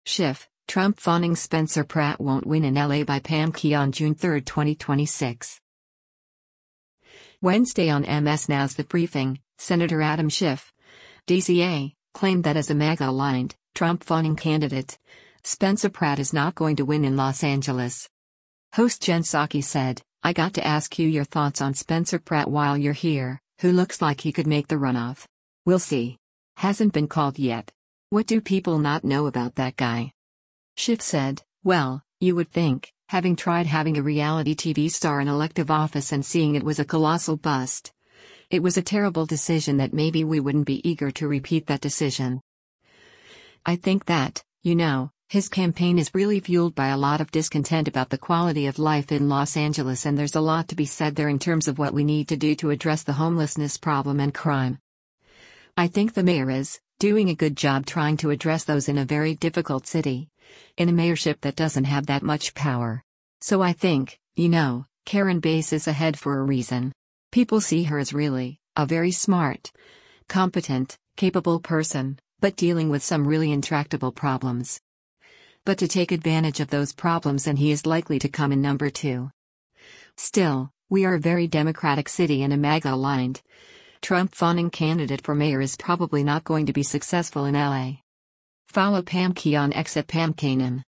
Schiff, Trump fawning Spencer Pratt won't win in LA by Pam Key on June 3, 2026. Wednesday on MS Now's The Briefing, Senator Adam Schiff, DCA, claimed that as a MAGA-aligned, Trump-fawning candidate, Spencer Pratt is not going to win in Los Angeles. Host Jen Psaki said, "I got to ask you your thoughts on Spencer Pratt while you're here, who looks like he could make the runoff. We'll see. Hasn't been called yet. What do people not know about that guy?" Schiff said, "Well, you would think, having tried having a reality TV star in elective office and seeing it was a colossal bust. It was a terrible decision that maybe we wouldn't be eager to repeat that decision. I think that, his campaign is really fueled by a lot of discontent about the quality of life in Los Angeles, and there's a lot to be said there in terms of what we need to do to address the homelessness problem and crime. I think the mayor is doing a good job trying to address those in a very difficult city, in a mayorship that doesn't have that much power. So I think, Karen Bass is ahead for a reason. People see her as really a very smart, competent, capable person, but dealing with some really intractable problems. But to take advantage of those problems, and he is likely to come in number 2. Still, we are a very Democratic city, and a MAGA-aligned, Trump-fawning candidate for mayor is probably not going to be successful in LA. Follow Pam Key on X at PamKanem.